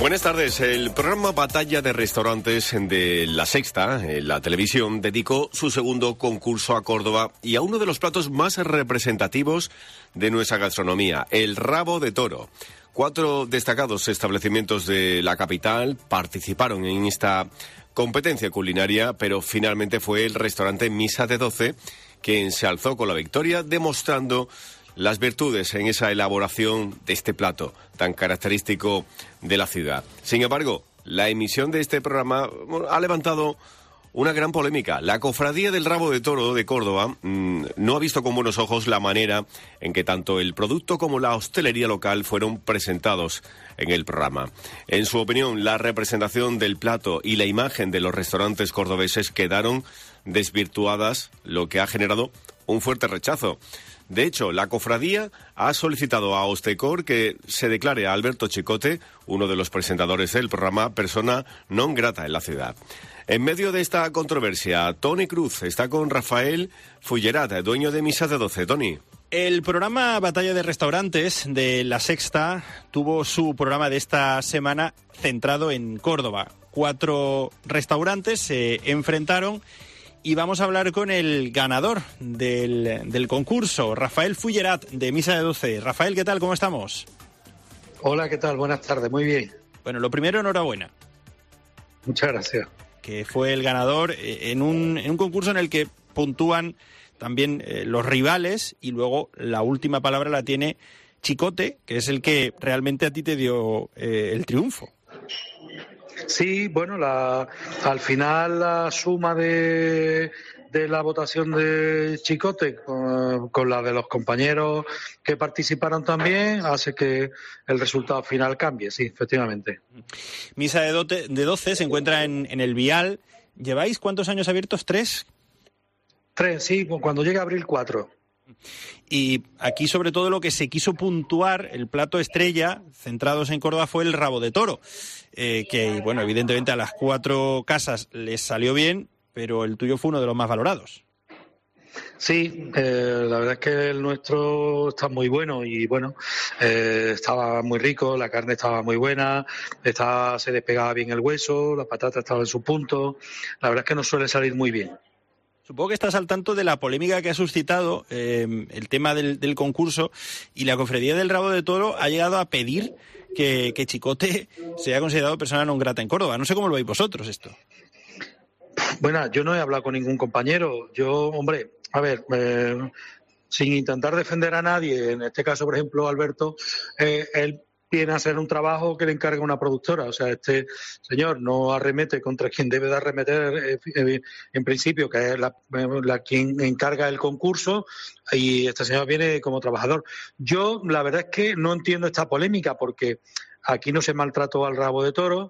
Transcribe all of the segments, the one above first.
Buenas tardes. El programa Batalla de Restaurantes de La Sexta, en la televisión, dedicó su segundo concurso a Córdoba y a uno de los platos más representativos de nuestra gastronomía, el rabo de toro. 4 destacados establecimientos de la capital participaron en esta competencia culinaria, pero finalmente fue el restaurante Misa de 12 quien se alzó con la victoria, demostrando las virtudes en esa elaboración de este plato tan característico de la ciudad. Sin embargo, la emisión de este programa ha levantado una gran polémica. La Cofradía del Rabo de Toro de Córdoba no ha visto con buenos ojos la manera en que tanto el producto como la hostelería local fueron presentados en el programa. En su opinión, la representación del plato y la imagen de los restaurantes cordobeses quedaron desvirtuadas, lo que ha generado un fuerte rechazo. De hecho, la cofradía ha solicitado a Ostecor que se declare a Alberto Chicote, uno de los presentadores del programa, persona non grata en la ciudad. En medio de esta controversia, Toni Cruz está con Rafael Fullerat, dueño de Misa de 12. Toni. El programa Batalla de Restaurantes de La Sexta tuvo su programa de esta semana centrado en Córdoba. 4 restaurantes se enfrentaron y vamos a hablar con el ganador del concurso, Rafael Fullerat, de Misa de 12. Rafael, ¿qué tal? ¿Cómo estamos? Hola, ¿qué tal? Buenas tardes, muy bien. Bueno, lo primero, enhorabuena. Muchas gracias. Que fue el ganador en un concurso en el que puntúan también los rivales y luego la última palabra la tiene Chicote, que es el que realmente a ti te dio el triunfo. Sí, bueno, al final la suma de la votación de Chicote con la de los compañeros que participaron también hace que el resultado final cambie, sí, efectivamente. Misa de 12 se encuentra en el Vial. ¿Lleváis cuántos años abiertos? ¿3? 3, sí, cuando llega abril 4. Y aquí sobre todo lo que se quiso puntuar, el plato estrella, centrados en Córdoba, fue el rabo de toro, que bueno, evidentemente a las 4 casas les salió bien, pero el tuyo fue uno de los más valorados. Sí, la verdad es que el nuestro está muy bueno y bueno, estaba muy rico, la carne estaba muy buena, se despegaba bien el hueso, la patata estaba en su punto, la verdad es que nos suele salir muy bien. Supongo que estás al tanto de la polémica que ha suscitado el tema del concurso, y la Cofradía del Rabo de Toro ha llegado a pedir que Chicote sea considerado persona non grata en Córdoba. No sé cómo lo veis vosotros esto. Bueno, yo no he hablado con ningún compañero. Yo, hombre, a ver, sin intentar defender a nadie, en este caso, por ejemplo, Alberto, él viene a hacer un trabajo que le encarga una productora. O sea, este señor no arremete contra quien debe de arremeter en principio, que es quien encarga el concurso, y este señor viene como trabajador. Yo, la verdad es que no entiendo esta polémica, porque aquí no se maltrató al rabo de toro.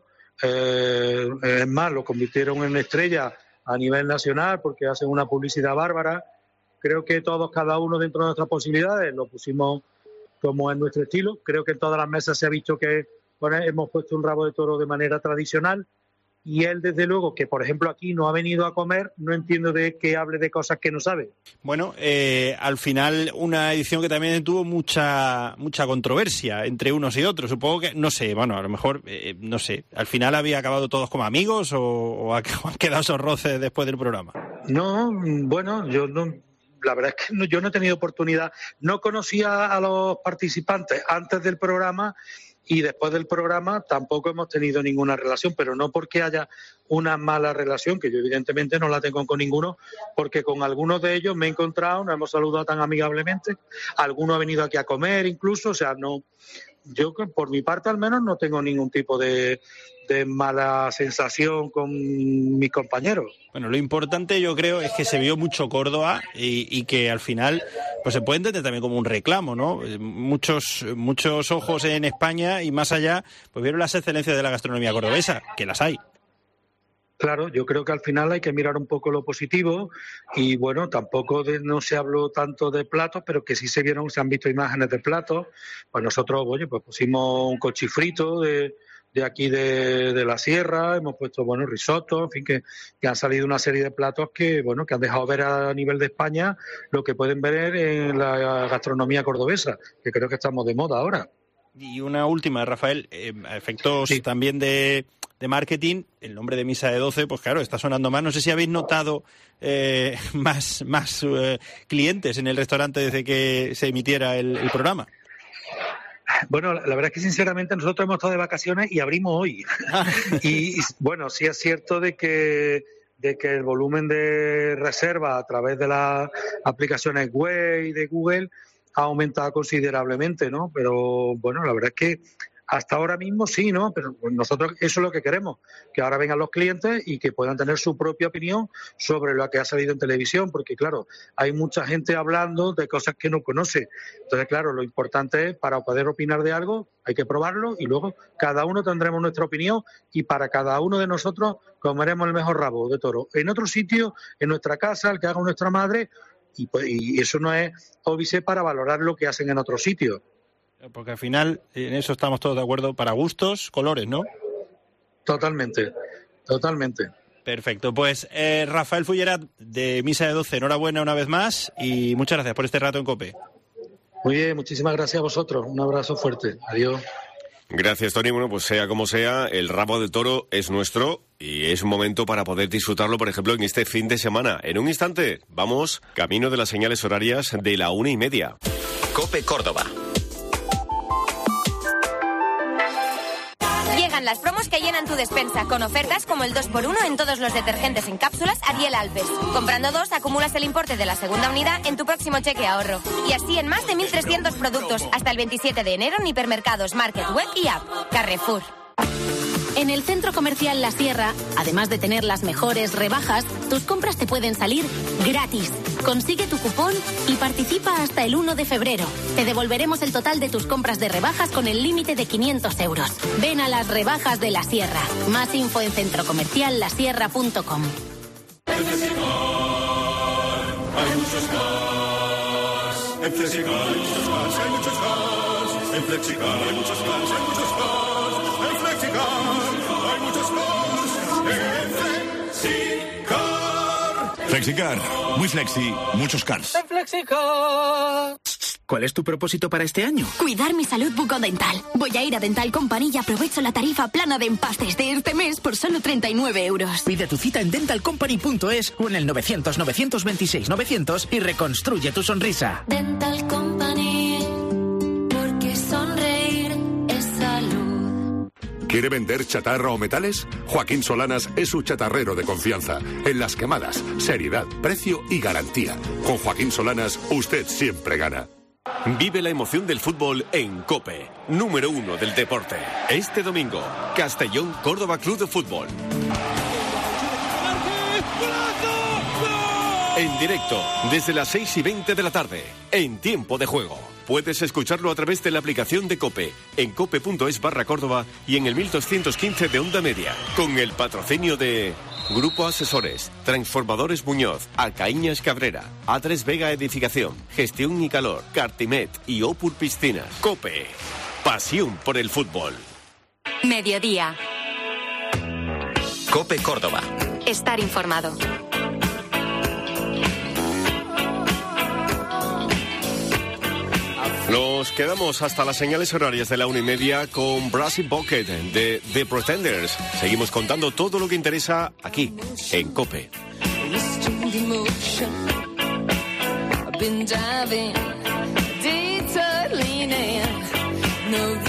Es más, lo convirtieron en estrella a nivel nacional porque hacen una publicidad bárbara. Creo que todos, cada uno dentro de nuestras posibilidades, lo pusimos como en nuestro estilo. Creo que en todas las mesas se ha visto que hemos puesto un rabo de toro de manera tradicional, y él, desde luego, que por ejemplo aquí no ha venido a comer, no entiendo de que hable de cosas que no sabe. Bueno, al final una edición que también tuvo mucha controversia entre unos y otros. Supongo que, no sé, bueno, a lo mejor, no sé, al final había acabado todos como amigos o han quedado esos roces después del programa. No, bueno, yo no... La verdad es que yo no he tenido oportunidad, no conocía a los participantes antes del programa, y después del programa tampoco hemos tenido ninguna relación, pero no porque haya una mala relación, que yo evidentemente no la tengo con ninguno, porque con algunos de ellos me he encontrado, nos hemos saludado tan amigablemente, alguno ha venido aquí a comer incluso, o sea, no, yo por mi parte al menos no tengo ningún tipo de mala sensación con mis compañeros. Bueno, lo importante yo creo es que se vio mucho Córdoba y que al final pues se puede entender también como un reclamo, ¿no? Muchos ojos en España y más allá pues vieron las excelencias de la gastronomía cordobesa, que las hay. Claro, yo creo que al final hay que mirar un poco lo positivo, y bueno, tampoco no se habló tanto de platos, pero que sí se han visto imágenes de platos. Pues nosotros, oye, pues pusimos un cochifrito de aquí de la sierra, hemos puesto, bueno, risotto, en fin, que han salido una serie de platos que, bueno, que han dejado ver a nivel de España lo que pueden ver en la gastronomía cordobesa, que creo que estamos de moda ahora. Y una última, Rafael, a efectos también de marketing, el nombre de Misa de 12, pues claro, está sonando más. No sé si habéis notado más clientes en el restaurante desde que se emitiera el programa. Bueno, la verdad es que sinceramente nosotros hemos estado de vacaciones y abrimos hoy. Y bueno, sí es cierto de que el volumen de reserva a través de las aplicaciones web y de Google ha aumentado considerablemente, ¿no? Pero bueno, la verdad es que hasta ahora mismo sí, ¿no? Pero nosotros eso es lo que queremos, que ahora vengan los clientes y que puedan tener su propia opinión sobre lo que ha salido en televisión, porque claro, hay mucha gente hablando de cosas que no conoce. Entonces, claro, lo importante es, para poder opinar de algo, hay que probarlo y luego cada uno tendremos nuestra opinión y para cada uno de nosotros comeremos el mejor rabo de toro. En otro sitio, en nuestra casa, el que haga nuestra madre, y eso no es óbice para valorar lo que hacen en otros sitios. Porque al final, en eso estamos todos de acuerdo, para gustos, colores, ¿no? Totalmente. Perfecto, pues Rafael Fullerat de Misa de 12, enhorabuena una vez más y muchas gracias por este rato en COPE. Muy bien, muchísimas gracias a vosotros, un abrazo fuerte, adiós. Gracias, Tony. Bueno, pues sea como sea, el rabo de toro es nuestro y es un momento para poder disfrutarlo, por ejemplo, en este fin de semana. En un instante, vamos camino de las señales horarias de la 1:30. COPE Córdoba. Llegan las promos que llenan tu despensa, con ofertas como el 2x1 en todos los detergentes en cápsulas Ariel Alpes. Comprando 2, acumulas el importe de la segunda unidad en tu próximo cheque ahorro. Y así en más de 1.300 productos. Hasta el 27 de enero en hipermercados, market, web y app. Carrefour. En el Centro Comercial La Sierra, además de tener las mejores rebajas, tus compras te pueden salir gratis. Consigue tu cupón y participa hasta el 1 de febrero. Te devolveremos el total de tus compras de rebajas con el límite de 500 euros. Ven a las rebajas de La Sierra. Más info en centrocomerciallasierra.com. En Flexicar hay muchos cars, hay muchos cars. En Flexicar hay muchos cars, hay muchos cars. En Flexicar hay muchos cars. En Flexicar. Flexicar, muy flexi, muchos cars. En Flexicar. ¿Cuál es tu propósito para este año? Cuidar mi salud bucodental. Voy a ir a Dental Company y aprovecho la tarifa plana de empastes de este mes por solo 39 euros. Pide tu cita en dentalcompany.es o en el 900-926-900 y reconstruye tu sonrisa. Dental Company, porque sonreír es salud. ¿Quiere vender chatarra o metales? Joaquín Solanas es su chatarrero de confianza. En las quemadas, seriedad, precio y garantía. Con Joaquín Solanas, usted siempre gana. Vive la emoción del fútbol en COPE, número 1 del deporte. Este domingo, Castellón Córdoba Club de Fútbol. En directo, desde las 6:20 de la tarde, en tiempo de juego. Puedes escucharlo a través de la aplicación de COPE, en cope.es/Córdoba y en el 1215 de Onda Media, con el patrocinio de Grupo Asesores, Transformadores Muñoz, Alcaíñas Cabrera, A3 Vega Edificación, Gestión y Calor, Cartimet y Opur Piscinas. COPE, pasión por el fútbol. Mediodía. COPE Córdoba. Estar informado. Nos quedamos hasta las señales horarias de la 1:30 con Brassy Bucket de The Pretenders. Seguimos contando todo lo que interesa aquí, en COPE. I've been diving, detour leaning, no